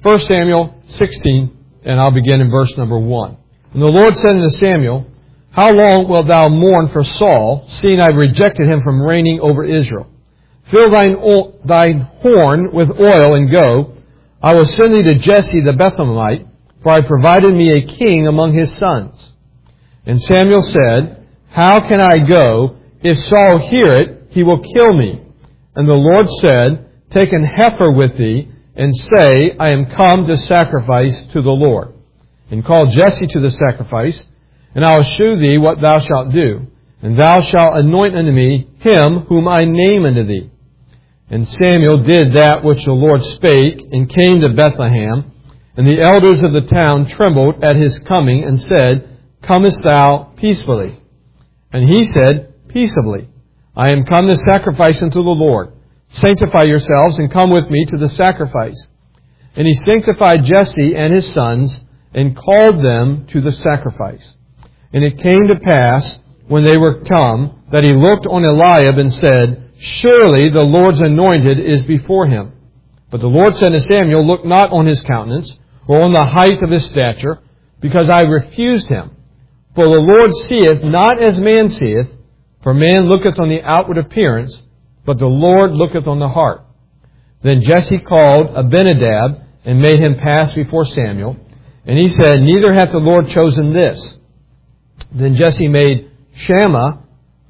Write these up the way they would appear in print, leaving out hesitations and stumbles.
1 Samuel 16, and I'll begin in verse number 1. And the Lord said unto Samuel, How long wilt thou mourn for Saul, seeing I have rejected him from reigning over Israel? Fill thine horn with oil, and go. I will send thee to Jesse the Bethlehemite, for I provided me a king among his sons. And Samuel said, How can I go? If Saul hear it, he will kill me. And the Lord said, Take an heifer with thee, and say, I am come to sacrifice to the Lord. And call Jesse to the sacrifice, and I will shew thee what thou shalt do. And thou shalt anoint unto me him whom I name unto thee. And Samuel did that which the Lord spake, and came to Bethlehem. And the elders of the town trembled at his coming, and said, Comest thou peacefully? And he said, Peaceably. I am come to sacrifice unto the Lord. Sanctify yourselves, and come with me to the sacrifice. And he sanctified Jesse and his sons, and called them to the sacrifice. And it came to pass, when they were come, that he looked on Eliab, and said, Surely the Lord's anointed is before him. But the Lord said to Samuel, Look not on his countenance, or on the height of his stature, because I refused him. For the Lord seeth not as man seeth, for man looketh on the outward appearance, but the Lord looketh on the heart. Then Jesse called Abinadab, and made him pass before Samuel. And he said, Neither hath the Lord chosen this. Then Jesse made Shammah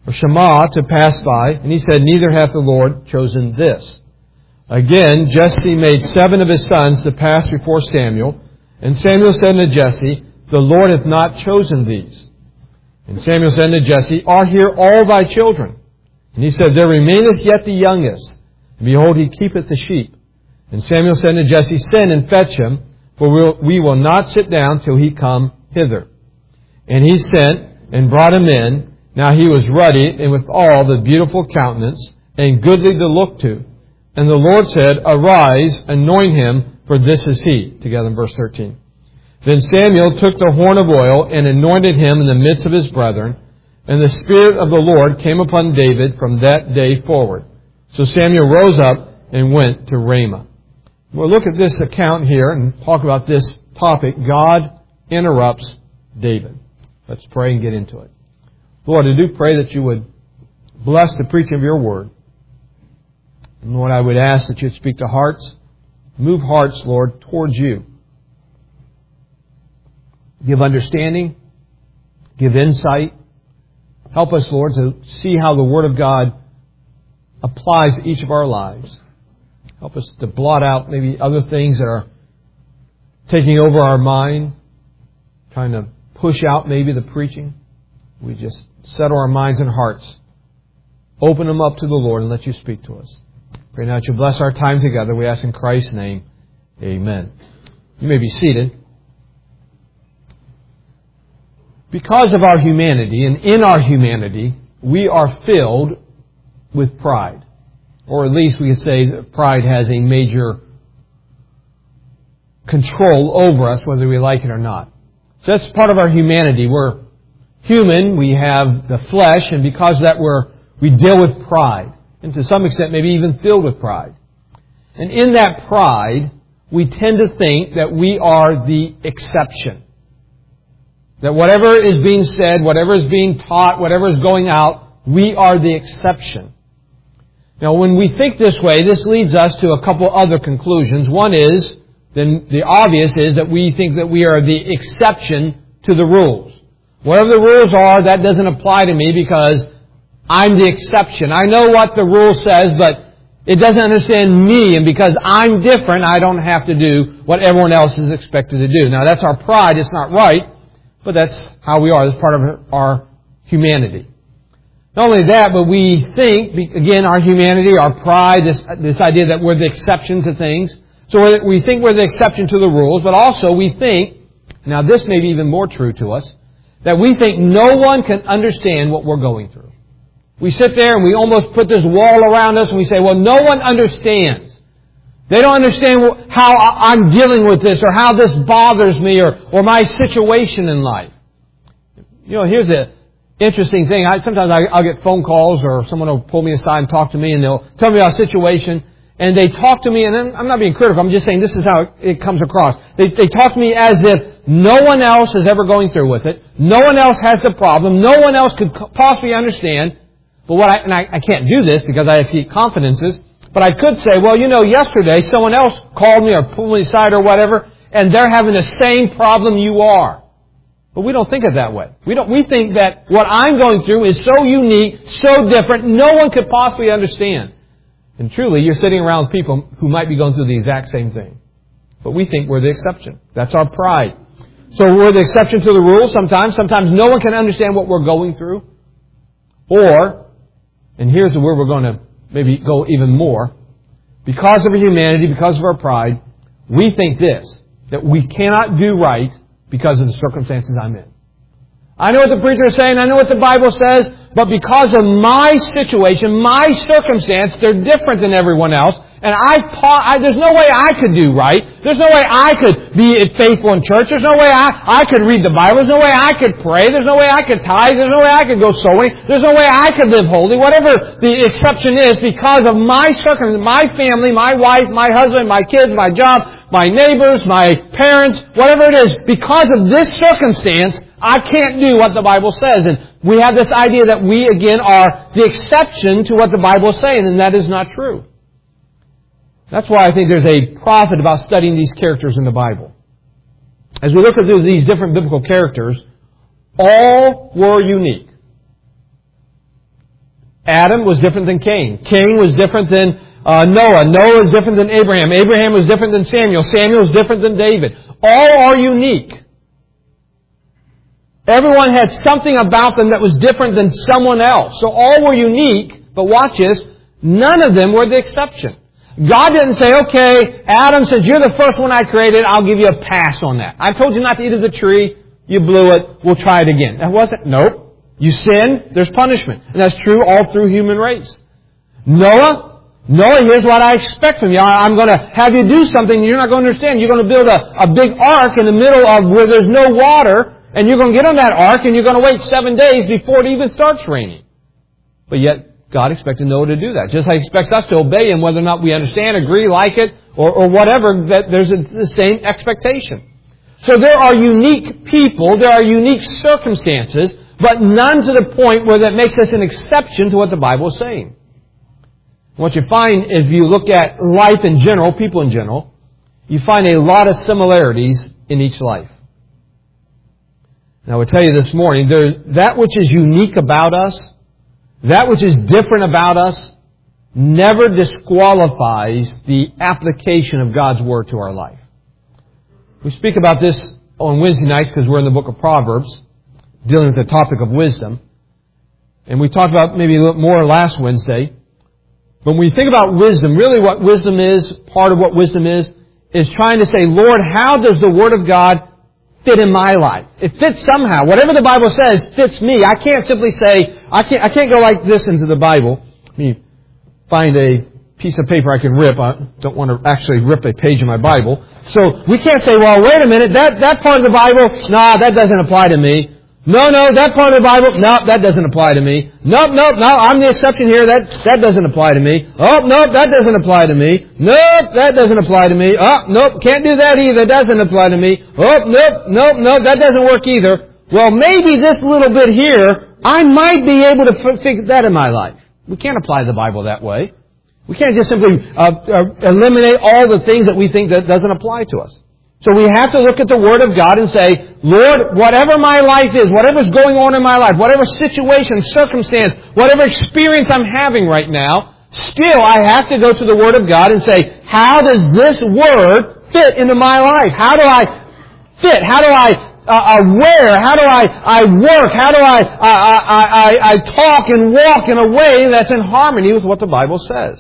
to pass by, and he said, Neither hath the Lord chosen this. Again, Jesse made 7 of his sons to pass before Samuel. And Samuel said unto Jesse, The Lord hath not chosen these. And Samuel said unto Jesse, Are here all thy children? And he said, There remaineth yet the youngest, and behold, he keepeth the sheep. And Samuel said unto Jesse, Send and fetch him, for we will not sit down till he come hither. And he sent, and brought him in. Now he was ruddy, and withal the beautiful countenance, and goodly to look to. And the Lord said, Arise, anoint him, for this is he. Together in verse 13. Then Samuel took the horn of oil, and anointed him in the midst of his brethren. And the Spirit of the Lord came upon David from that day forward. So Samuel rose up and went to Ramah. We'll look at this account here and talk about this topic. God interrupts David. Let's pray and get into it. Lord, I do pray that you would bless the preaching of your word. And Lord, I would ask that you'd speak to hearts. Move hearts, Lord, towards you. Give understanding. Give insight. Help us, Lord, to see how the Word of God applies to each of our lives. Help us to blot out maybe other things that are taking over our mind, trying to push out maybe the preaching. We just settle our minds and hearts, open them up to the Lord, and let you speak to us. Pray now that you bless our time together. We ask in Christ's name, amen. You may be seated. Because of our humanity, and in our humanity, we are filled with pride. Or at least we could say that pride has a major control over us, whether we like it or not. So that's part of our humanity. We're human, we have the flesh, and because of that we deal with pride. And to some extent maybe even filled with pride. And in that pride, we tend to think that we are the exception. That whatever is being said, whatever is being taught, whatever is going out, we are the exception. Now, when we think this way, this leads us to a couple other conclusions. One is, then the obvious is that we think that we are the exception to the rules. Whatever the rules are, that doesn't apply to me because I'm the exception. I know what the rule says, but it doesn't understand me. And because I'm different, I don't have to do what everyone else is expected to do. Now, that's our pride. It's not right. But that's how we are. That's part of our humanity. Not only that, but we think, again, our humanity, our pride, this idea that we're the exception to things. So we think we're the exception to the rules, but also we think, now this may be even more true to us, that we think no one can understand what we're going through. We sit there and we almost put this wall around us and we say, well, no one understands. They don't understand how I'm dealing with this or how this bothers me or my situation in life. You know, here's the interesting thing. Sometimes I'll get phone calls or someone will pull me aside and talk to me and they'll tell me about a situation and they talk to me, and I'm not being critical, I'm just saying this is how it comes across. They talk to me as if no one else is ever going through with it. No one else has the problem. No one else could possibly understand. But I can't do this because I have to keep confidences, but I could say, well, yesterday someone else called me or pulled me aside or whatever, and they're having the same problem you are. But we don't think of it that way. We think that what I'm going through is so unique, so different, no one could possibly understand. And truly, you're sitting around with people who might be going through the exact same thing. But we think we're the exception. That's our pride. So we're the exception to the rule sometimes. Sometimes no one can understand what we're going through. Or, and here's where we're going to maybe go even more, because of our humanity, because of our pride, we think this, that we cannot do right because of the circumstances I'm in. I know what the preacher is saying, I know what the Bible says, but because of my situation, my circumstance, they're different than everyone else, and there's no way I could do right. There's no way I could be faithful in church. There's no way I could read the Bible. There's no way I could pray. There's no way I could tithe. There's no way I could go sowing. There's no way I could live holy. Whatever the exception is, because of my circumstance, my family, my wife, my husband, my kids, my job, my neighbors, my parents, whatever it is, because of this circumstance, I can't do what the Bible says. And we have this idea that we, again, are the exception to what the Bible is saying, and that is not true. That's why I think there's a profit about studying these characters in the Bible. As we look at these different biblical characters, all were unique. Adam was different than Cain. Cain was different than Noah. Noah was different than Abraham. Abraham was different than Samuel. Samuel was different than David. All are unique. Everyone had something about them that was different than someone else. So all were unique, but watch this, none of them were the exception. God didn't say, okay, Adam, since you're the first one I created, I'll give you a pass on that. I told you not to eat of the tree, you blew it, we'll try it again. That wasn't, nope. You sin, there's punishment. And that's true all through human race. Noah, here's what I expect from you. I'm going to have you do something you're not going to understand. You're going to build a big ark in the middle of where there's no water, and you're going to get on that ark, and you're going to wait 7 days before it even starts raining. But yet, God expected Noah to do that. Just like He expects us to obey Him, whether or not we understand, agree, like it, or whatever, that there's the same expectation. So there are unique people, there are unique circumstances, but none to the point where that makes us an exception to what the Bible is saying. What you find, if you look at life in general, people in general, you find a lot of similarities in each life. And I would tell you this morning, that which is unique about us, that which is different about us, never disqualifies the application of God's Word to our life. We speak about this on Wednesday nights because we're in the book of Proverbs, dealing with the topic of wisdom. And we talked about maybe a little more last Wednesday. But when we think about wisdom, really what wisdom is, part of what wisdom is trying to say, Lord, how does the Word of God fit in my life? It fits somehow. Whatever the Bible says fits me. I can't simply say, I can't go like this into the Bible. Let me find a piece of paper I can rip. I don't want to actually rip a page in my Bible. So we can't say, well, wait a minute, that part of the Bible, that doesn't apply to me. No, that part of the Bible, that doesn't apply to me. No, I'm the exception here. That doesn't apply to me. Oh, no, that doesn't apply to me. Nope, that doesn't apply to me. Oh, nope, can't do that either. That doesn't apply to me. Oh, nope, that doesn't work either. Well, maybe this little bit here, I might be able to fix that in my life. We can't apply the Bible that way. We can't just simply eliminate all the things that we think that doesn't apply to us. So we have to look at the Word of God and say, Lord, whatever my life is, whatever's going on in my life, whatever situation, circumstance, whatever experience I'm having right now, still I have to go to the Word of God and say, how does this Word fit into my life? How do I fit? How do I wear? How do I work? How do I talk and walk in a way that's in harmony with what the Bible says?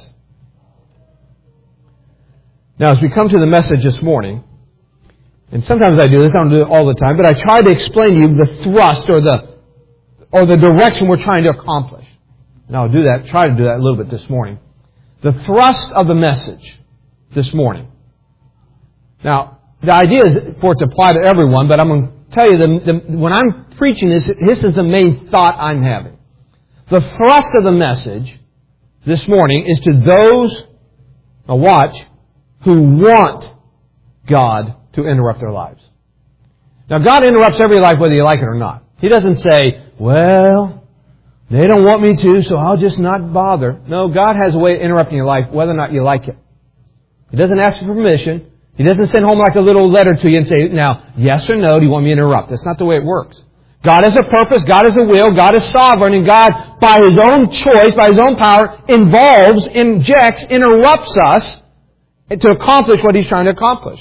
Now, as we come to the message this morning, and sometimes I do this, I don't do it all the time, but I try to explain to you the thrust or the direction we're trying to accomplish. And I'll try to do that a little bit this morning. The thrust of the message this morning. Now, the idea is for it to apply to everyone, but I'm going to tell you, when I'm preaching this is the main thought I'm having. The thrust of the message this morning is to those Now watch, who want God to interrupt their lives. Now God interrupts every life whether you like it or not. He doesn't say, well, they don't want me to, so I'll just not bother. No, God has a way of interrupting your life whether or not you like it. He doesn't ask for permission. He doesn't send home like a little letter to you and say, now, yes or no, do you want me to interrupt? That's not the way it works. God has a purpose, God has a will, God is sovereign, and God, by His own choice, by His own power, involves, injects, interrupts us to accomplish what He's trying to accomplish.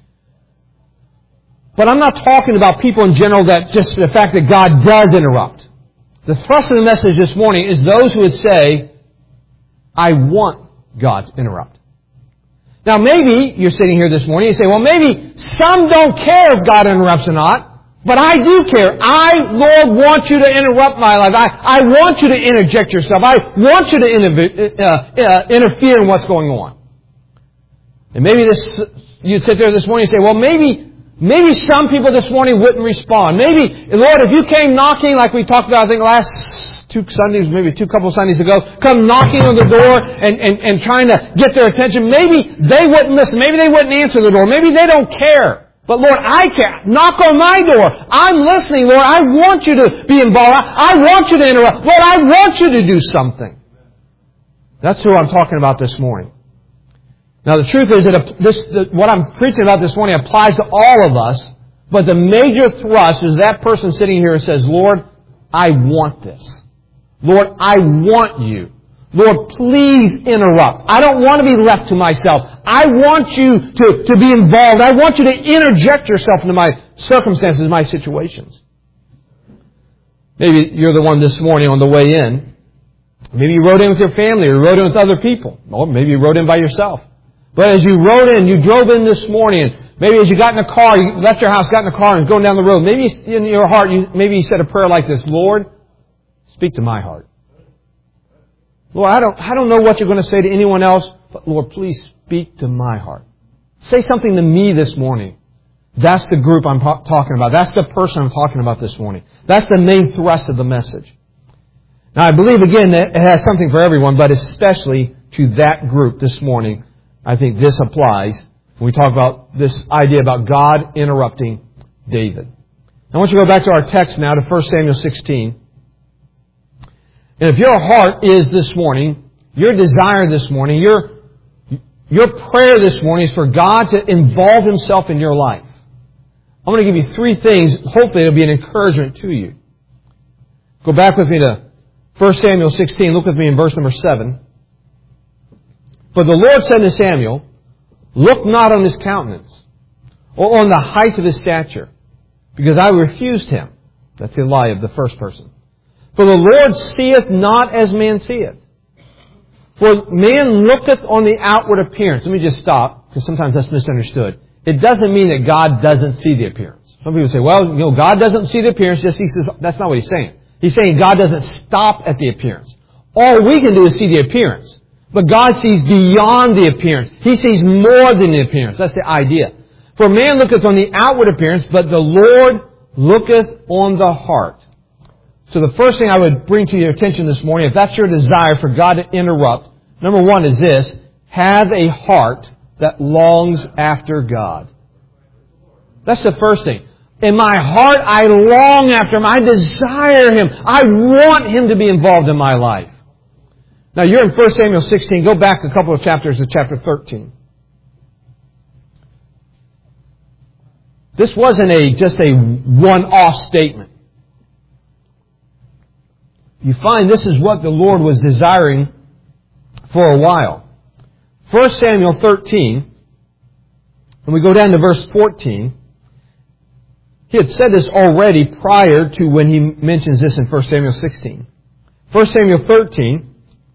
But I'm not talking about people in general that just the fact that God does interrupt. The thrust of the message this morning is those who would say, I want God to interrupt. Now maybe you're sitting here this morning and you say, well maybe some don't care if God interrupts or not. But I do care. I, Lord, want you to interrupt my life. I want you to interject yourself. I want you to interfere in what's going on. And maybe you'd sit there this morning and say, well, maybe some people this morning wouldn't respond. Maybe, Lord, if you came knocking like we talked about, I think last couple Sundays ago, come knocking on the door and trying to get their attention, maybe they wouldn't listen. Maybe they wouldn't answer the door. Maybe they don't care. But Lord, I care. Knock on my door. I'm listening, Lord. I want you to be involved. I want you to interrupt. Lord, I want you to do something. That's who I'm talking about this morning. Now the truth is that what I'm preaching about this morning applies to all of us, but the major thrust is that person sitting here and says, Lord, I want this. Lord, I want you. Lord, please interrupt. I don't want to be left to myself. I want you to be involved. I want you to interject yourself into my circumstances, my situations. Maybe you're the one this morning on the way in. Maybe you rode in with your family or you rode in with other people. Or maybe you rode in by yourself. But as you rode in, you drove in this morning, and maybe as you got in the car, you left your house, got in the car, and was going down the road. Maybe in your heart, maybe you said a prayer like this, Lord, speak to my heart. Lord, I don't know what you're going to say to anyone else, but Lord, please speak to my heart. Say something to me this morning. That's the group I'm talking about. That's the person I'm talking about this morning. That's the main thrust of the message. Now, I believe, again, that it has something for everyone, but especially to that group this morning. I think this applies when we talk about this idea about God interrupting David. I want you to go back to our text now to 1 Samuel 16. And if your heart is this morning, your desire this morning, your prayer this morning is for God to involve Himself in your life. I'm going to give you 3 things. Hopefully it'll be an encouragement to you. Go back with me to 1 Samuel 16. Look with me in verse number 7. But the Lord said to Samuel, look not on his countenance, or on the height of his stature, because I refused him. That's the lie of the first person. For the Lord seeth not as man seeth. For man looketh on the outward appearance. Let me just stop, because sometimes that's misunderstood. It doesn't mean that God doesn't see the appearance. Some people say, well, God doesn't see the appearance, just He says. That's not what He's saying. He's saying God doesn't stop at the appearance. All we can do is see the appearance. But God sees beyond the appearance. He sees more than the appearance. That's the idea. For man looketh on the outward appearance, but the Lord looketh on the heart. So the first thing I would bring to your attention this morning, if that's your desire for God to interrupt, number 1 is this: have a heart that longs after God. That's the first thing. In my heart, I long after Him. I desire Him. I want Him to be involved in my life. Now, you're in 1 Samuel 16. Go back a couple of chapters to chapter 13. This wasn't just a one-off statement. You find this is what the Lord was desiring for a while. 1 Samuel 13, and we go down to verse 14. He had said this already prior to when he mentions this in 1 Samuel 16. 1 Samuel 13,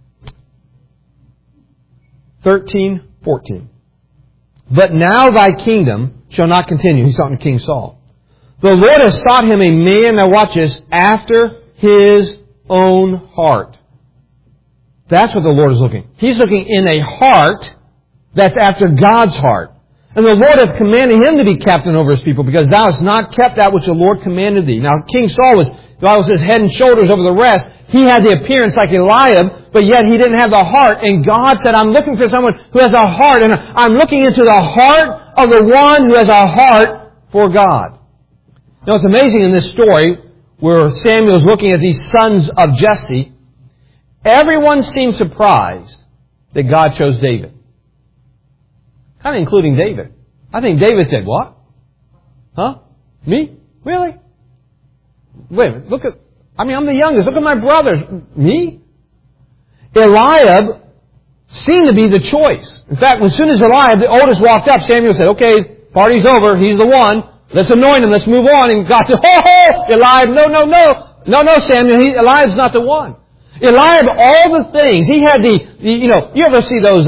14. But now thy kingdom shall not continue. He's talking to King Saul. The Lord has sought him a man, now watch this, after His own heart. That's what the Lord is looking. He's looking in a heart that's after God's heart. And the Lord hath commanded him to be captain over His people, because thou hast not kept that which the Lord commanded thee. Now King Saul was, the Bible says, head and shoulders over the rest. he had the appearance like Eliab, but yet he didn't have the heart. And God said, I'm looking for someone who has a heart, and I'm looking into the heart of the one who has a heart for God. Now it's amazing in this story where Samuel is looking at these sons of Jesse, everyone seemed surprised that God chose David. Kind of including David. I think David said, what? Huh? Me? Really? Wait a minute, I'm the youngest. Look at my brothers. Me? Eliab seemed to be the choice. In fact, as soon as Eliab, the oldest, walked up, Samuel said, okay, party's over. He's the one. Let's anoint him. Let's move on. And God said, Eliab, no, Samuel. Eliab's not the one. Eliab, all the things. He had you ever see those,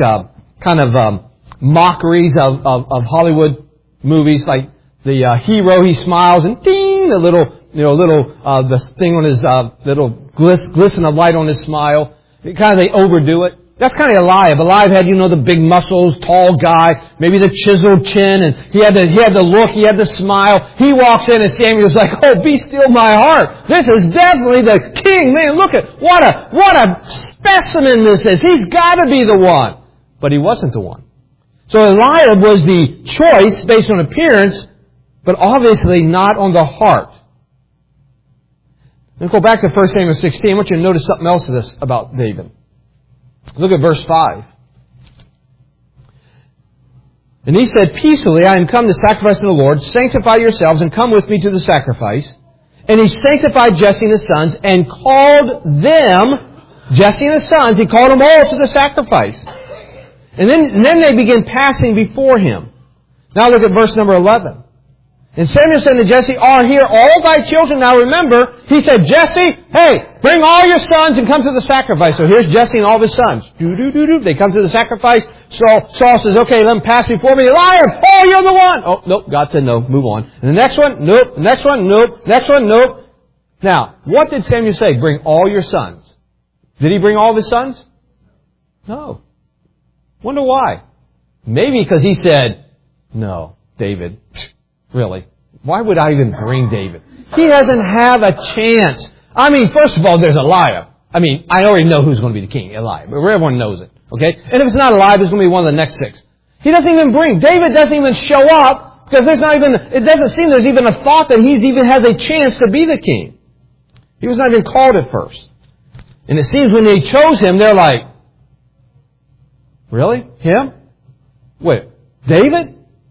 mockeries of Hollywood movies, like the hero, he smiles and ding, the the thing on his, little glisten of light on his smile. They overdo it. That's kind of Eliab. Eliab had, the big muscles, tall guy, maybe the chiseled chin, and he had the look, he had the smile. He walks in and Samuel's like, oh, be still my heart. This is definitely the king. Man, look at, what a specimen this is. He's gotta be the one. But he wasn't the one. So Eliab was the choice based on appearance, but obviously not on the heart. Let's go back to 1 Samuel 16. I want you to notice something else of this about David. Look at verse 5. And he said, peacefully, I am come to sacrifice to the Lord. Sanctify yourselves and come with me to the sacrifice. And he sanctified Jesse and his sons and called them, Jesse and his sons, he called them all to the sacrifice. And then they begin passing before him. Now look at verse number 11. And Samuel said to Jesse, are here all thy children? Now remember, he said, Jesse, hey, bring all your sons and come to the sacrifice. So here's Jesse and all of his sons. They come to the sacrifice. Saul says, okay, let them pass before me. Eliab, oh, you're the one. Oh, nope. God said no. Move on. And the next one, nope. The next one, nope. Next one, nope. Now, what did Samuel say? Bring all your sons. Did he bring all of his sons? No. Wonder why. Maybe because he said, no, David, really, why would I even bring David? He doesn't have a chance. First of all, there's Eliab. I already know who's going to be the king, Eliab. Everyone knows it. Okay? And if it's not Eliab, it's going to be one of the next 6. He doesn't even bring. David doesn't even show up because it doesn't seem there's even a thought that he even has a chance to be the king. He was not even called at first. And it seems when they chose him, they're like, really? Him? Wait, David?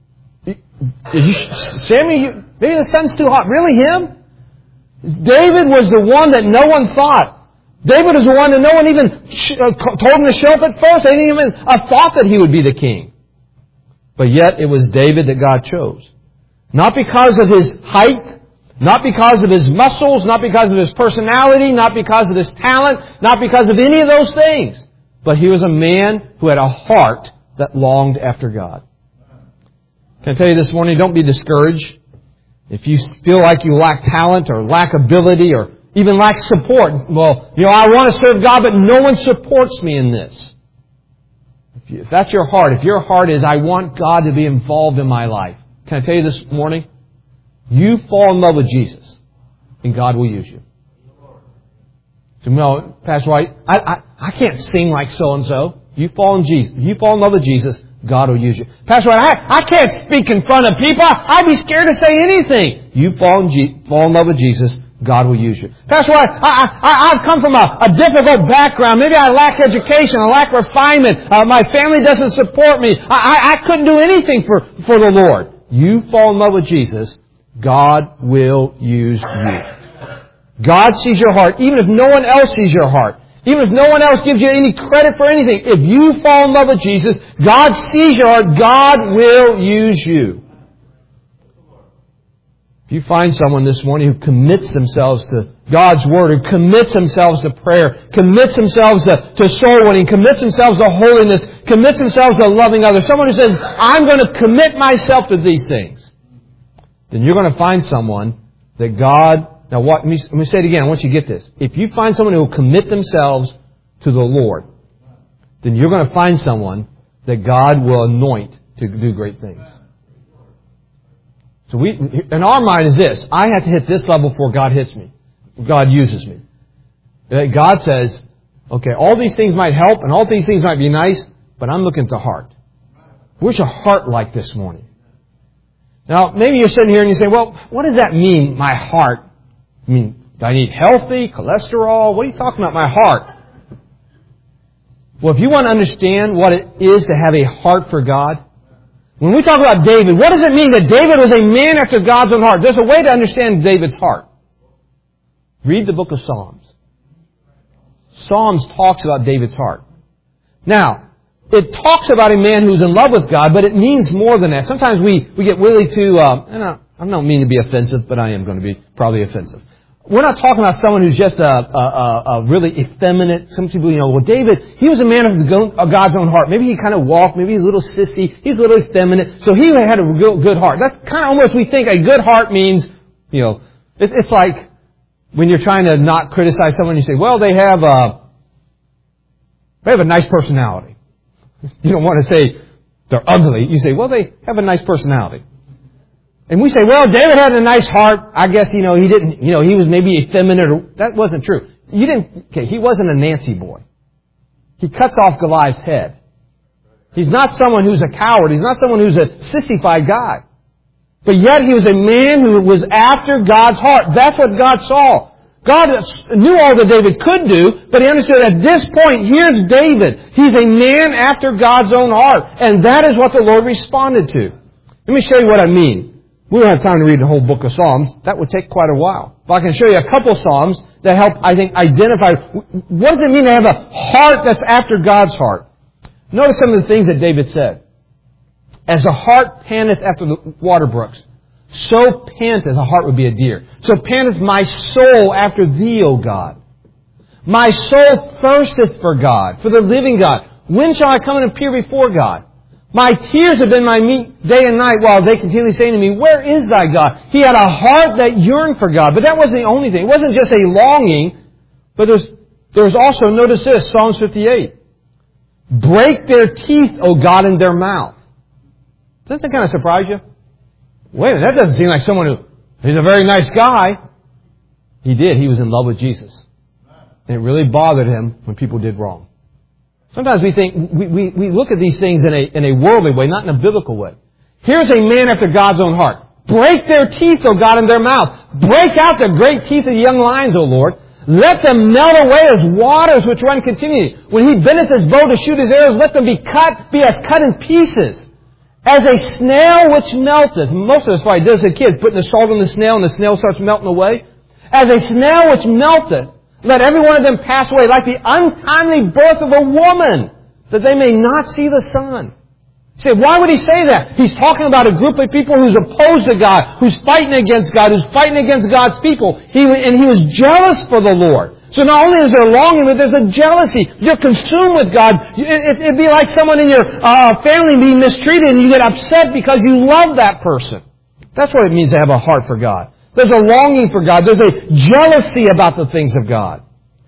Samuel, maybe the sun's too hot. Really him? David was the one that no one thought. David was the one that no one even told him to show up at first. They didn't even thought that he would be the king. But yet it was David that God chose. Not because of his height, not because of his muscles, not because of his personality, not because of his talent, not because of any of those things. But he was a man who had a heart that longed after God. Can I tell you this morning, don't be discouraged. If you feel like you lack talent or lack ability or even lack support, well, I want to serve God, but no one supports me in this. If that's your heart, if your heart is, I want God to be involved in my life, can I tell you this morning? You fall in love with Jesus, and God will use you. So, no, Pastor White, I can't sing like so-and-so. You fall in love with Jesus, God will use you. Pastor White, I can't speak in front of people. I'd be scared to say anything. You fall in love with Jesus, God will use you. Pastor White, I've come from a difficult background. Maybe I lack education, I lack refinement. My family doesn't support me. I couldn't do anything for the Lord. You fall in love with Jesus, God will use you. God sees your heart, even if no one else sees your heart. Even if no one else gives you any credit for anything. If you fall in love with Jesus, God sees your heart, God will use you. If you find someone this morning who commits themselves to God's Word, who commits themselves to prayer, commits themselves to soul winning, commits themselves to holiness, commits themselves to loving others, someone who says, I'm going to commit myself to these things, then you're going to find someone that God... Now, let me say it again. I want you to get this. If you find someone who will commit themselves to the Lord, then you're going to find someone that God will anoint to do great things. So in our mind is this. I have to hit this level before God hits me. God uses me. That God says, okay, all these things might help and all these things might be nice, but I'm looking at the heart. Where's your heart like this morning? Now, maybe you're sitting here and you say, well, what does that mean, my heart? I mean, do I need healthy, cholesterol? What are you talking about, my heart? Well, if you want to understand what it is to have a heart for God, when we talk about David, what does it mean that David was a man after God's own heart? There's a way to understand David's heart. Read the book of Psalms. Psalms talks about David's heart. Now, it talks about a man who's in love with God, but it means more than that. Sometimes we get really too, and I don't mean to be offensive, but I am going to be probably offensive. We're not talking about someone who's just a really effeminate. Some people, well, David, he was a man of God's own heart. Maybe he kind of walked. Maybe he's a little sissy. He's a little effeminate. So he had a good heart. That's kind of almost, we think a good heart means, it's like when you're trying to not criticize someone, you say, well, they have a nice personality. You don't want to say they're ugly. You say, well, they have a nice personality. And we say, well, David had a nice heart. I guess, he didn't, he was maybe effeminate. That wasn't true. He wasn't a Nancy boy. He cuts off Goliath's head. He's not someone who's a coward. He's not someone who's a sissified guy. But yet he was a man who was after God's heart. That's what God saw. God knew all that David could do, but he understood at this point, here's David. He's a man after God's own heart. And that is what the Lord responded to. Let me show you what I mean. We don't have time to read the whole book of Psalms. That would take quite a while. But I can show you a couple Psalms that help, I think, identify what does it mean to have a heart that's after God's heart. Notice some of the things that David said. As the hart panteth after the water brooks, so panteth, a heart would be a deer. So panteth my soul after thee, O God. My soul thirsteth for God, for the living God. When shall I come and appear before God? My tears have been my meat day and night, while they continually say to me, where is thy God? He had a heart that yearned for God. But that wasn't the only thing. It wasn't just a longing, but there was also, notice this, Psalms 58. Break their teeth, O God, in their mouth. Doesn't that kind of surprise you? Wait a minute, that doesn't seem like someone he's a very nice guy. He did. He was in love with Jesus. And it really bothered him when people did wrong. Sometimes we think, we look at these things in a worldly way, not in a biblical way. Here's a man after God's own heart. Break their teeth, O God, in their mouth. Break out the great teeth of the young lions, O Lord. Let them melt away as waters which run continually. When he bendeth his bow to shoot his arrows, let them be as cut in pieces. As a snail which melteth. Most of us probably does as kids, putting the salt on the snail and the snail starts melting away. As a snail which melteth. Let every one of them pass away like the untimely birth of a woman, that they may not see the sun. You say, why would he say that? He's talking about a group of people who's opposed to God, who's fighting against God, who's fighting against God's people. And he was jealous for the Lord. So not only is there longing, but there's a jealousy. You're consumed with God. It'd be like someone in your family being mistreated and you get upset because you love that person. That's what it means to have a heart for God. There's a longing for God. There's a jealousy about the things of God.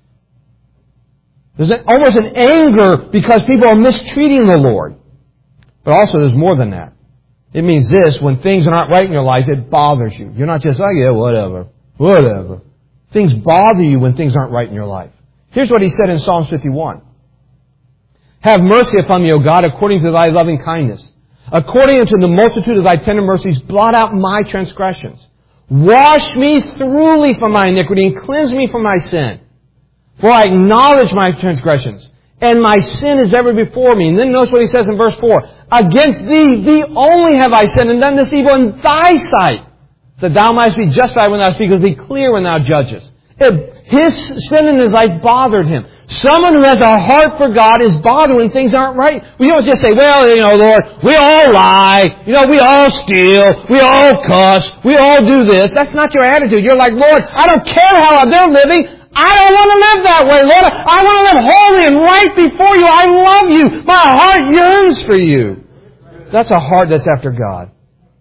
There's almost an anger because people are mistreating the Lord. But also there's more than that. It means this, when things are not right in your life, it bothers you. You're not just like, yeah, whatever. Things bother you when things aren't right in your life. Here's what he said in Psalms 51. Have mercy upon me, O God, according to thy loving kindness. According unto the multitude of thy tender mercies, blot out my transgressions. Wash me thoroughly from my iniquity and cleanse me from my sin. For I acknowledge my transgressions, and my sin is ever before me. And then notice what he says in verse 4. Against thee only have I sinned and done this evil in thy sight, that thou mightst be justified when thou speakest, be clear when thou judgest. His sin in his life bothered him. Someone who has a heart for God is bothered when things aren't right. We don't just say, well, Lord, we all lie. We all steal. We all cuss. We all do this. That's not your attitude. You're like, Lord, I don't care how they're living. I don't want to live that way, Lord. I want to live holy and right before you. I love you. My heart yearns for you. That's a heart that's after God.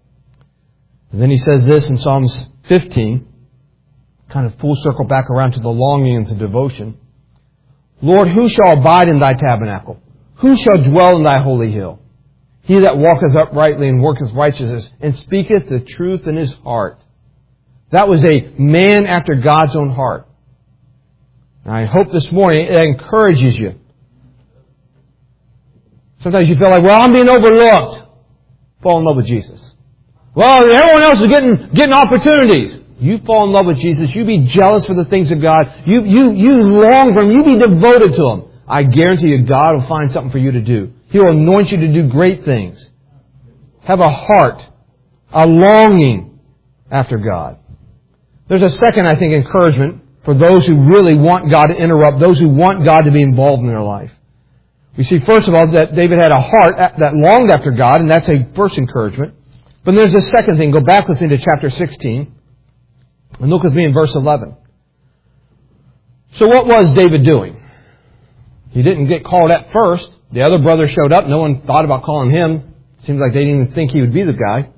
And then he says this in Psalms 15, kind of full circle back around to the longing and to devotion. Lord, who shall abide in thy tabernacle? Who shall dwell in thy holy hill? He that walketh uprightly and worketh righteousness and speaketh the truth in his heart. That was a man after God's own heart. And I hope this morning it encourages you. Sometimes you feel like, well, I'm being overlooked. Fall in love with Jesus. Well, everyone else is getting opportunities. You fall in love with Jesus. You be jealous for the things of God. You long for Him. You be devoted to Him. I guarantee you God will find something for you to do. He will anoint you to do great things. Have a heart, a longing after God. There's a second, I think, encouragement for those who really want God to interrupt, those who want God to be involved in their life. We see, first of all, that David had a heart that longed after God, and that's a first encouragement. But there's a second thing. Go back with me to chapter 16, and look with me in verse 11. So what was David doing? He didn't get called at first. The other brother showed up. No one thought about calling him. Seems like they didn't even think he would be the guy.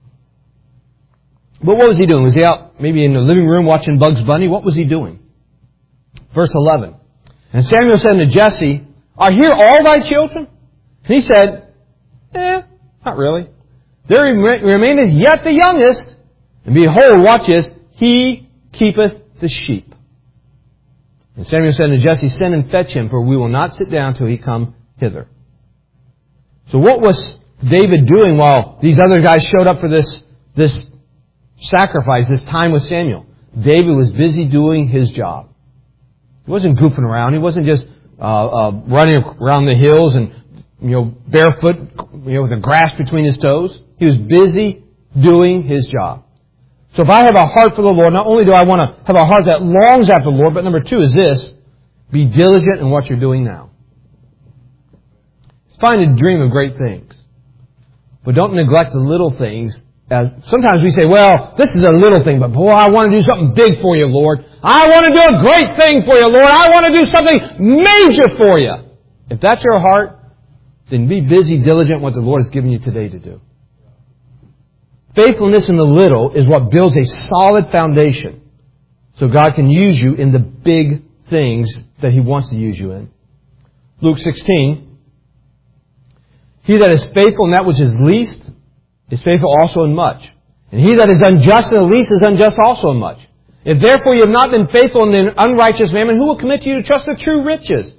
But what was he doing? Was he out maybe in the living room watching Bugs Bunny? What was he doing? Verse 11. And Samuel said to Jesse, are here all thy children? And he said, not really. There remaineth yet the youngest. And behold, watch this, he keepeth the sheep. And Samuel said to Jesse, send and fetch him, for we will not sit down till he come hither. So what was David doing while these other guys showed up for this sacrifice, this time with Samuel? David was busy doing his job. He wasn't goofing around. He wasn't just running around the hills and barefoot, with the grass between his toes. He was busy doing his job. So if I have a heart for the Lord, not only do I want to have a heart that longs after the Lord, but number two is this: be diligent in what you're doing now. It's fine to dream of great things, but don't neglect the little things. As sometimes we say, well, this is a little thing, but boy, I want to do something big for you, Lord. I want to do a great thing for you, Lord. I want to do something major for you. If that's your heart, then be busy, diligent what the Lord has given you today to do. Faithfulness in the little is what builds a solid foundation so God can use you in the big things that He wants to use you in. Luke 16, he that is faithful in that which is least is faithful also in much. And he that is unjust in the least is unjust also in much. If therefore you have not been faithful in the unrighteous mammon, who will commit to you to trust the true riches?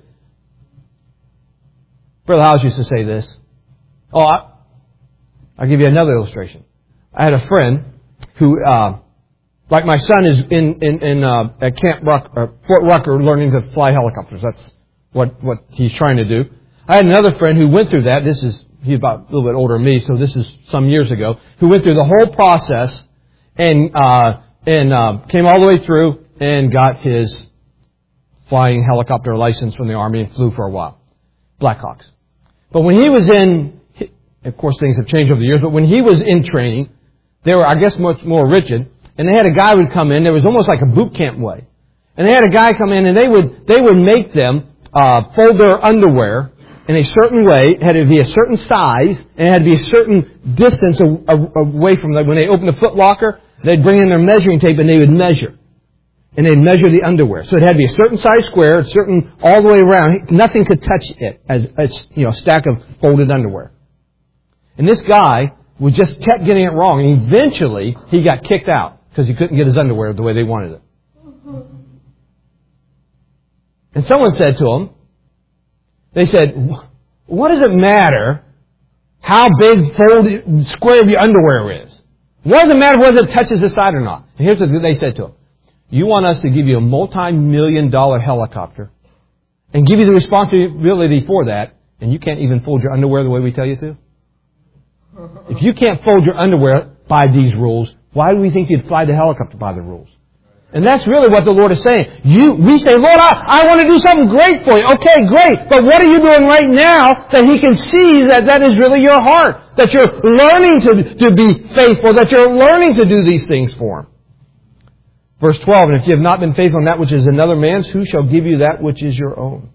Brother Howes used to say this. I'll give you another illustration. I had a friend who, like my son is at Fort Rucker learning to fly helicopters. That's what he's trying to do. I had another friend who went through that. He's about a little bit older than me, so this is some years ago, who went through the whole process and came all the way through and got his flying helicopter license from the Army and flew for a while. Blackhawks. But when he was of course things have changed over the years, but when he was in training, they were, I guess, much more rigid, and they had a guy who would come in. There was almost like a boot camp way. And they had a guy come in, and they would make them fold their underwear in a certain way. It had to be a certain size, and it had to be a certain distance away from them. When they opened the foot locker, they'd bring in their measuring tape, and they would measure. And they'd measure the underwear. So it had to be a certain size square, certain all the way around. Nothing could touch it as a stack of folded underwear. And this guy just kept getting it wrong. And eventually, he got kicked out because he couldn't get his underwear the way they wanted it. And someone said to him, they said, what does it matter how big folded square of your underwear is? What does it matter whether it touches the side or not? And here's what they said to him. You want us to give you a multi-million-dollar helicopter and give you the responsibility for that, and you can't even fold your underwear the way we tell you to? If you can't fold your underwear by these rules, why do we think you'd fly the helicopter by the rules? And that's really what the Lord is saying. We say, Lord, I want to do something great for you. Okay, great. But what are you doing right now that He can see that is really your heart? That you're learning to be faithful, that you're learning to do these things for Him. Verse 12, and if you have not been faithful in that which is another man's, who shall give you that which is your own?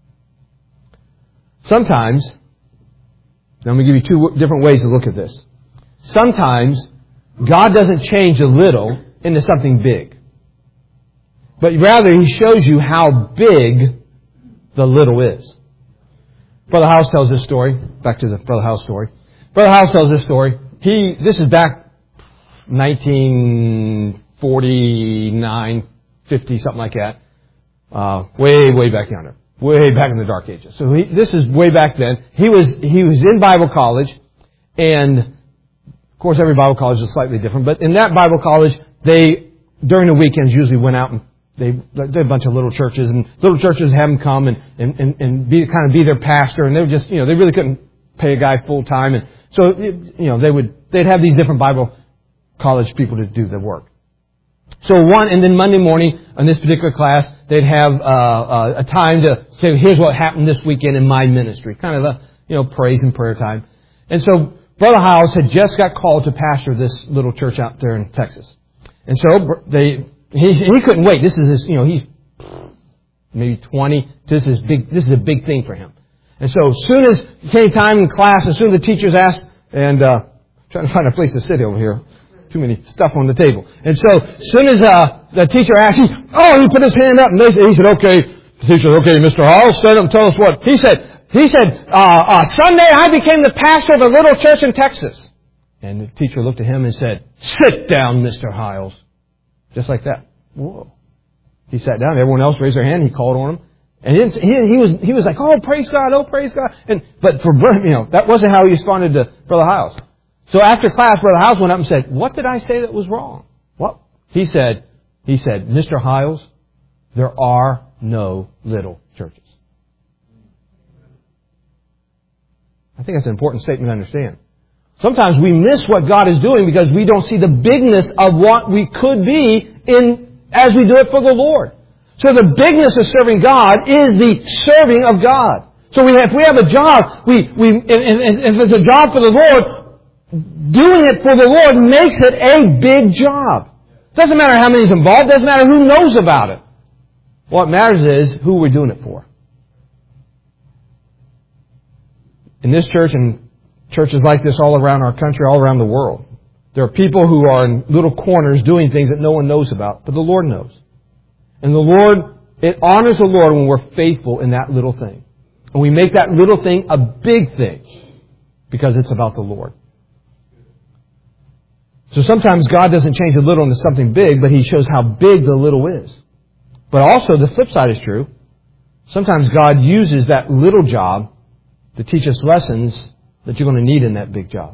Sometimes, now I'm going to give you two different ways to look at this. Sometimes, God doesn't change a little into something big. But rather, He shows you how big the little is. Brother House tells this story. Back to the Brother House story. Brother House tells this story. This is back 1949, 50, something like that. way back yonder. Way back in the Dark Ages. So this is way back then. He was in Bible college, and of course every Bible college is slightly different, but in that Bible college, they, during the weekends, usually went out and they did a bunch of little churches, and little churches have them come and be their pastor, and they were just, they really couldn't pay a guy full time, and so, they'd have these different Bible college people to do the work. So and then Monday morning in this particular class, they'd have a time to say, here's what happened this weekend in my ministry. Kind of a, praise and prayer time. And so Brother Hiles had just got called to pastor this little church out there in Texas. And so he couldn't wait. This is his, he's maybe 20. This is a big thing for him. And so as soon as it came time in class, as soon as the teachers asked, and trying to find a place to sit over here. Too many stuff on the table. And so, as soon as the teacher asked, he put his hand up, and he said, okay. The teacher said, okay, Mr. Hall, stand up and tell us what. He said, Sunday I became the pastor of a little church in Texas. And the teacher looked at him and said, sit down, Mr. Hiles. Just like that. Whoa. He sat down. Everyone else raised their hand. He called on him. And he was like, oh, praise God, oh, praise God. But for, that wasn't how he responded to Brother Hiles. So after class, Brother Hiles went up and said, what did I say that was wrong? What? He said, Mr. Hiles, there are no little churches. I think that's an important statement to understand. Sometimes we miss what God is doing because we don't see the bigness of what we could be as we do it for the Lord. So the bigness of serving God is the serving of God. So if we have a job, if it's a job for the Lord, doing it for the Lord makes it a big job. Doesn't matter how many's involved. Doesn't matter who knows about it. What matters is who we're doing it for. In this church and churches like this all around our country, all around the world, there are people who are in little corners doing things that no one knows about, but the Lord knows. And it honors the Lord when we're faithful in that little thing. And we make that little thing a big thing because it's about the Lord. So sometimes God doesn't change a little into something big, but He shows how big the little is. But also the flip side is true. Sometimes God uses that little job to teach us lessons that you're going to need in that big job.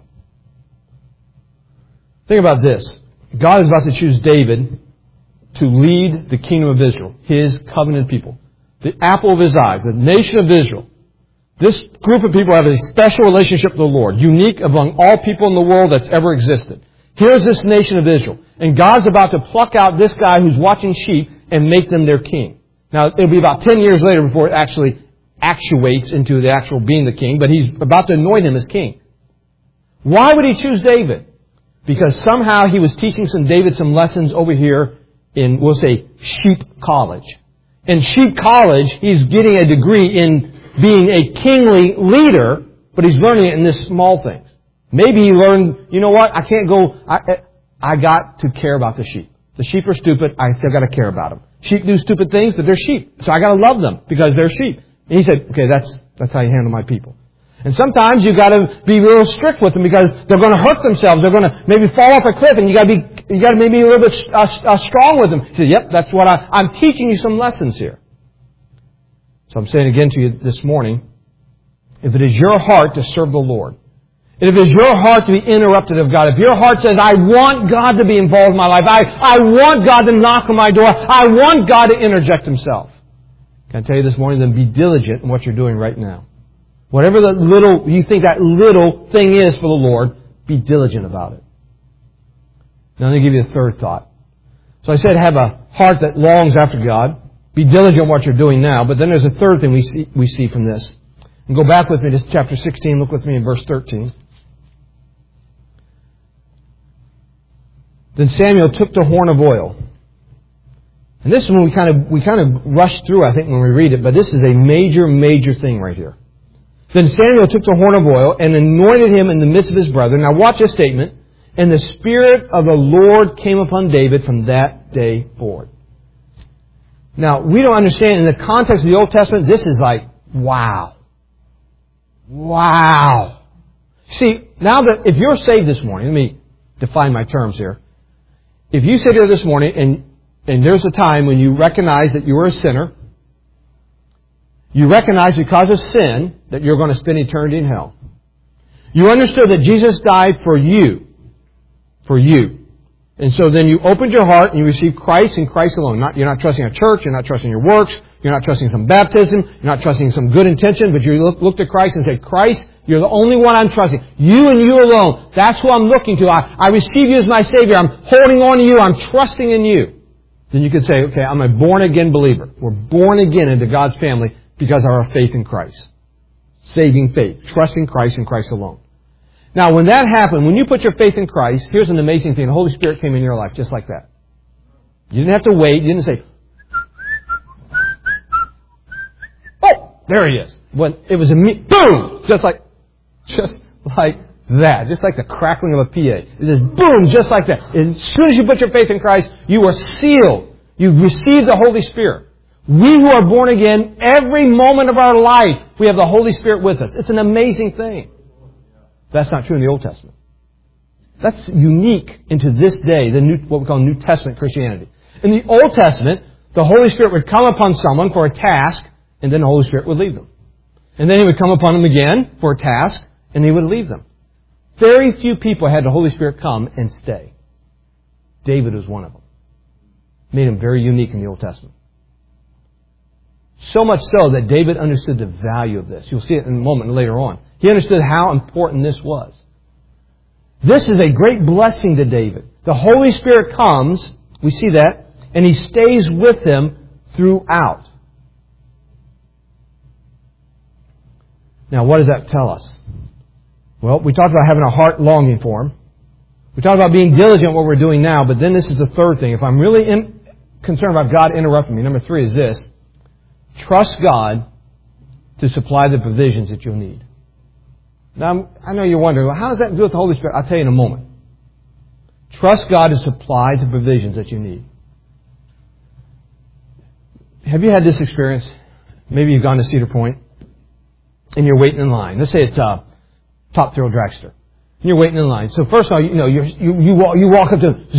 Think about this. God is about to choose David to lead the kingdom of Israel, His covenant people. The apple of His eye, the nation of Israel. This group of people have a special relationship with the Lord, unique among all people in the world that's ever existed. Here's this nation of Israel. And God's about to pluck out this guy who's watching sheep and make them their king. Now, it'll be about 10 years later before it actually actuates into the actual being the king, but He's about to anoint him as king. Why would He choose David? Because somehow He was teaching David some lessons over here in, we'll say, sheep college. In sheep college, he's getting a degree in being a kingly leader, but he's learning it in this small things. Maybe he learned, you know what, I can't go, I got to care about the sheep. The sheep are stupid, I still got to care about them. Sheep do stupid things, but they're sheep. So I got to love them because they're sheep. And he said, okay, that's how you handle my people. And sometimes you got to be real strict with them because they're going to hurt themselves. They're going to maybe fall off a cliff, and you got to maybe be a little bit strong with them. He said, yep, that's what I'm teaching you some lessons here. So I'm saying again to you this morning, if it is your heart to serve the Lord, and if it is your heart to be interrupted of God, if your heart says, I want God to be involved in my life, I want God to knock on my door, I want God to interject Himself, can I tell you this morning, then be diligent in what you're doing right now. Whatever you think that little thing is for the Lord, be diligent about it. Now let me give you a third thought. So I said have a heart that longs after God. Be diligent in what you're doing now. But then there's a third thing we see from this. And go back with me to chapter 16. Look with me in verse 13. Then Samuel took the horn of oil. And this is when we kind of rush through, I think, when we read it. But this is a major, major thing right here. Then Samuel took the horn of oil and anointed him in the midst of his brethren. Now watch this statement. And the Spirit of the Lord came upon David from that day forward. Now, we don't understand in the context of the Old Testament, this is like, wow. Wow. See, now that if you're saved this morning, let me define my terms here. If you sit here this morning and there's a time when you recognize that you were a sinner You recognize because of sin that you're going to spend eternity in hell. You understood that Jesus died for you. For you. And so then you opened your heart and you received Christ and Christ alone. You're not trusting a church. You're not trusting your works. You're not trusting some baptism. You're not trusting some good intention. But you looked at Christ and said, Christ, you're the only one I'm trusting. You and you alone. That's who I'm looking to. I receive you as my Savior. I'm holding on to you. I'm trusting in you. Then you could say, okay, I'm a born-again believer. We're born again into God's family because of our faith in Christ. Saving faith. Trusting Christ and Christ alone. Now, when that happened, when you put your faith in Christ, here's an amazing thing. The Holy Spirit came in your life just like that. You didn't have to wait. You didn't say, oh, there he is. When it was boom! Just like that. Just like the crackling of a PA. It just boom, just like that. As soon as you put your faith in Christ, you are sealed. You receive the Holy Spirit. We who are born again, every moment of our life, we have the Holy Spirit with us. It's an amazing thing. That's not true in the Old Testament. That's unique into this day, what we call New Testament Christianity. In the Old Testament, the Holy Spirit would come upon someone for a task, and then the Holy Spirit would leave them. And then He would come upon them again for a task, and He would leave them. Very few people had the Holy Spirit come and stay. David was one of them. Made him very unique in the Old Testament. So much so that David understood the value of this. You'll see it in a moment later on. He understood how important this was. This is a great blessing to David. The Holy Spirit comes, we see that, and He stays with him throughout. Now, what does that tell us? Well, we talked about having a heart longing for Him. We talked about being diligent in what we're doing now, but then this is the third thing. If I'm really concerned about God interrupting me, number 3 is this. Trust God to supply the provisions that you'll need. Now, I know you're wondering, well, how does that do with the Holy Spirit? I'll tell you in a moment. Trust God to supply the provisions that you need. Have you had this experience? Maybe you've gone to Cedar Point and you're waiting in line. Let's say it's Top Thrill Dragster. And you're waiting in line. So first of all, you walk up to them.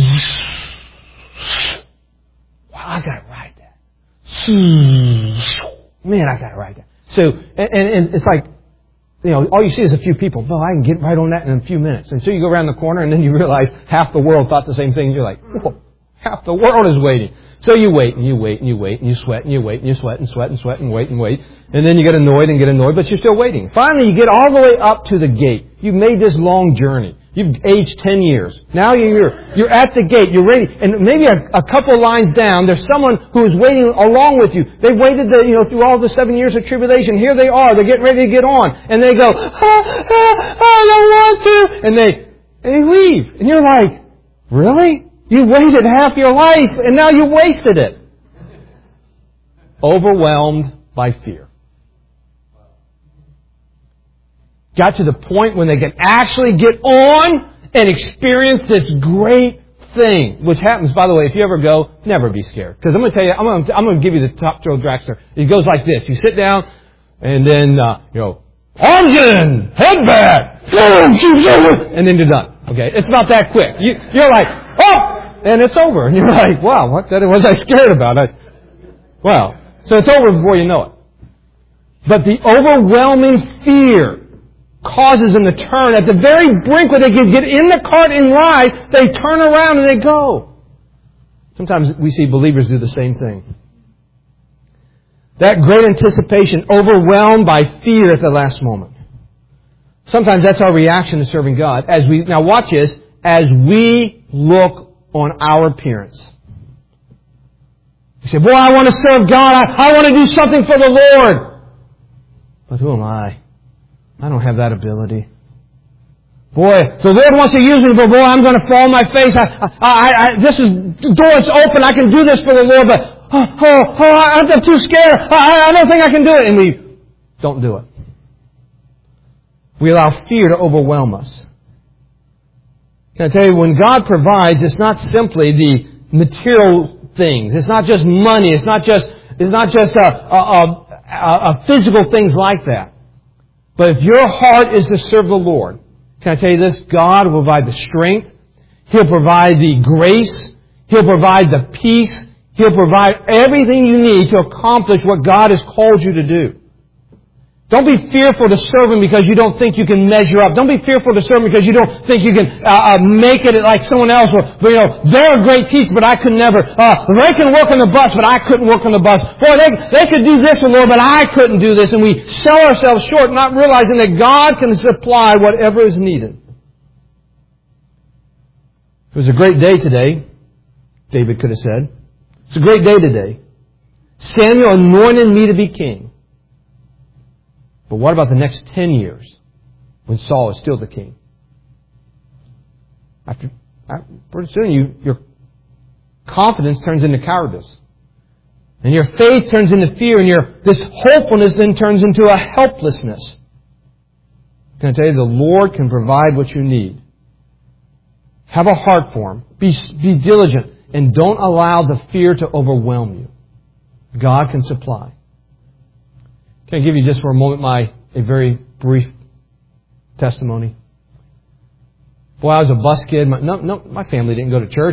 Wow, I got to ride that. Man, I got to ride that. So, and it's like, all you see is a few people. Well, I can get right on that in a few minutes. And so you go around the corner and then you realize half the world thought the same thing. You're like, whoa, half the world is waiting. So you wait and you wait and you wait and you sweat and you wait and you sweat and sweat and sweat and wait and wait. And then you get annoyed, but you're still waiting. Finally, you get all the way up to the gate. You've made this long journey. You've aged 10 years. Now you're at the gate. You're ready. And maybe a couple lines down, there's someone who is waiting along with you. They've waited through all the 7 years of tribulation. Here they are. They're getting ready to get on. And they go, I don't want to. And they leave. And you're like, really? You waited half your life and now you wasted it. Overwhelmed by fear. Got to the point when they can actually get on and experience this great thing, which happens, by the way, if you ever go, never be scared. Because I'm going to tell you, I'm going to give you the Top Thrill Dragster. It goes like this. You sit down and then, arms in, head back, and then you're done. Okay. It's about that quick. You're like, oh! And it's over. And you're like, wow, what was I scared about? So it's over before you know it. But the overwhelming fear causes them to turn. At the very brink where they can get in the cart and ride, they turn around and they go. Sometimes we see believers do the same thing. That great anticipation, overwhelmed by fear at the last moment. Sometimes that's our reaction to serving God. Now watch this, as we look on our appearance. You say, boy, I want to serve God. I want to do something for the Lord. But who am I? I don't have that ability. Boy, the Lord wants to use me, but boy, I'm going to fall on my face. The door is open. I can do this for the Lord, but I'm too scared. I don't think I can do it. And we don't do it. We allow fear to overwhelm us. Can I tell you, when God provides, it's not simply the material things. It's not just money. It's not just physical things like that. But if your heart is to serve the Lord, can I tell you this? God will provide the strength. He'll provide the grace. He'll provide the peace. He'll provide everything you need to accomplish what God has called you to do. Don't be fearful to serve Him because you don't think you can measure up. Don't be fearful to serve Him because you don't think you can make it like someone else. Or, they're a great teacher, but I could never. They can work on the bus, but I couldn't work on the bus. Boy, they could do this, Lord, but I couldn't do this. And we sell ourselves short, not realizing that God can supply whatever is needed. It was a great day today, David could have said. It's a great day today. Samuel anointed me to be king. But what about the next 10 years when Saul is still the king? Pretty soon your confidence turns into cowardice. And your faith turns into fear, and this hopefulness then turns into a helplessness. Can I tell you, the Lord can provide what you need. Have a heart for Him. Be diligent. And don't allow the fear to overwhelm you. God can supply. Can I give you just for a moment a very brief testimony? Boy, I was a bus kid. My family didn't go to church.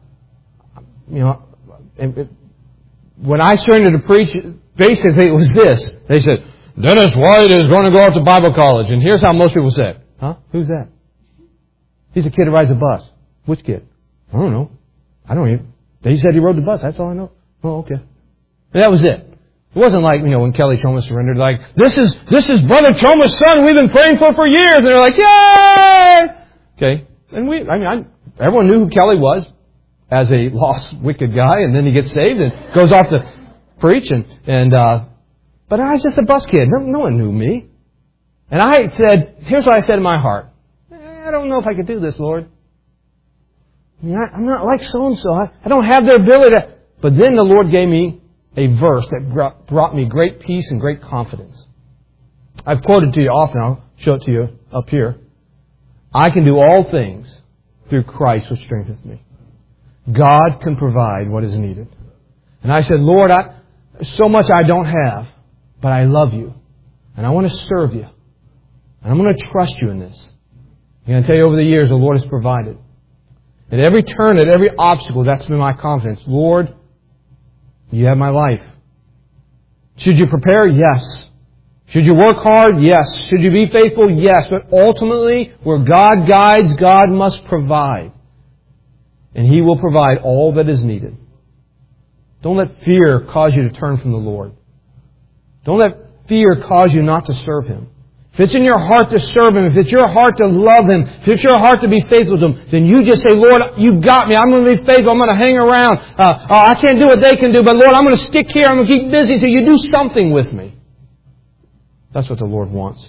When I started to preach, basically it was this. They said, Dennis White is going to go off to Bible college. And here's how most people said. Huh? Who's that? He's a kid who rides a bus. Which kid? I don't know. They said he rode the bus. That's all I know. Oh, okay. And that was it. It wasn't like, when Kelly Choma surrendered, like, this is Brother Choma's son we've been praying for years. And they're like, yay! Okay. And everyone knew who Kelly was as a lost, wicked guy. And then he gets saved and goes off to preach. But I was just a bus kid. No one knew me. And I said, here's what I said in my heart. I don't know if I could do this, Lord. I'm not like so-and-so. I don't have the ability to. But then the Lord gave me a verse that brought me great peace and great confidence. I've quoted to you often. I'll show it to you up here. I can do all things through Christ which strengthens me. God can provide what is needed. And I said, Lord, so much I don't have, but I love you. And I want to serve you. And I'm going to trust you in this. I'm going to tell you over the years, the Lord has provided. At every turn, at every obstacle, that's been my confidence. Lord, you have my life. Should you prepare? Yes. Should you work hard? Yes. Should you be faithful? Yes. But ultimately, where God guides, God must provide. And He will provide all that is needed. Don't let fear cause you to turn from the Lord. Don't let fear cause you not to serve Him. If it's in your heart to serve Him, if it's your heart to love Him, if it's your heart to be faithful to Him, then you just say, Lord, you got me. I'm going to be faithful. I'm going to hang around. I can't do what they can do, but Lord, I'm going to stick here. I'm going to keep busy until you do something with me. That's what the Lord wants.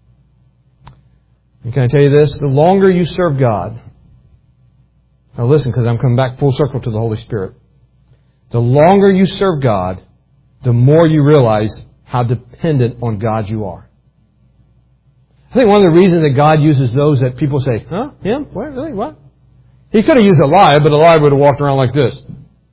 And can I tell you this? The longer you serve God, now listen, because I'm coming back full circle to the Holy Spirit. The longer you serve God, the more you realize how dependent on God you are. I think one of the reasons that God uses those that people say, huh? Him? What? Really? What? He could have used Eliab, but Eliab would have walked around like this.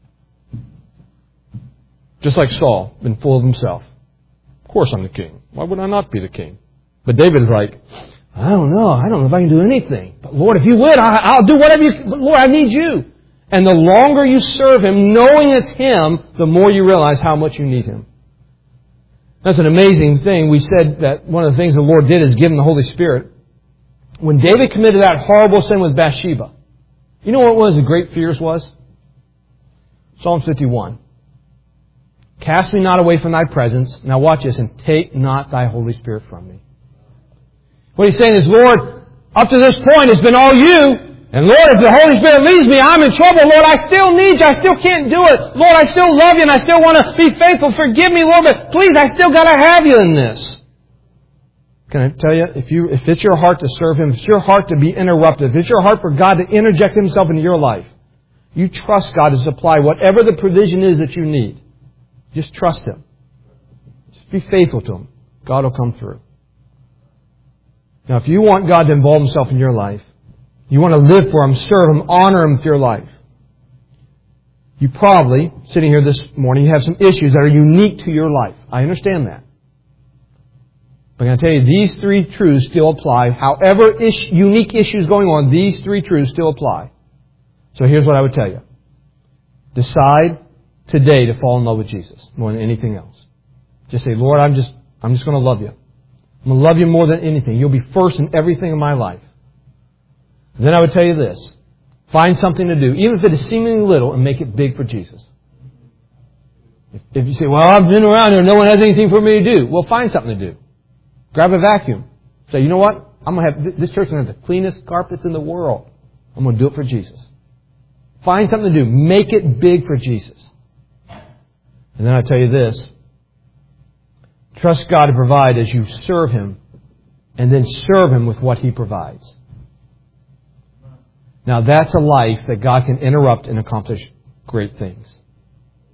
Just like Saul, been full of himself. Of course I'm the king. Why would I not be the king? But David is like, I don't know if I can do anything. But Lord, if you would, I'll do whatever you... But Lord, I need you. And the longer you serve Him, knowing it's Him, the more you realize how much you need Him. That's an amazing thing. We said that one of the things the Lord did is give Him the Holy Spirit. When David committed that horrible sin with Bathsheba, you know what one of his great fears was? Psalm 51. Cast me not away from Thy presence. Now watch this. And take not Thy Holy Spirit from me. What he's saying is, Lord, up to this point it's been all You. And Lord, if the Holy Spirit leads me, I'm in trouble. Lord, I still need You. I still can't do it. Lord, I still love You and I still want to be faithful. Forgive me, Lord, but please, I still got to have You in this. Can I tell you, if it's your heart to serve Him, if it's your heart to be interrupted, if it's your heart for God to interject Himself into your life, you trust God to supply whatever the provision is that you need. Just trust Him. Just be faithful to Him. God will come through. Now, if you want God to involve Himself in your life, you want to live for Him, serve Him, honor Him with your life, you probably, sitting here this morning, you have some issues that are unique to your life. I understand that. But I'm going to tell you, these three truths still apply. However unique issues going on, these three truths still apply. So here's what I would tell you. Decide today to fall in love with Jesus more than anything else. Just say, Lord, I'm just going to love You. I'm going to love you more than anything. You'll be first in everything in my life. And then I would tell you this. Find something to do, even if it is seemingly little, and make it big for Jesus. If you say, well, I've been around here, no one has anything for me to do. Well, find something to do. Grab a vacuum. Say, you know what? I'm going to have, this church is going to have the cleanest carpets in the world. I'm going to do it for Jesus. Find something to do. Make it big for Jesus. And then I tell you this. Trust God to provide as you serve Him, and then serve Him with what He provides. Now that's a life that God can interrupt and accomplish great things.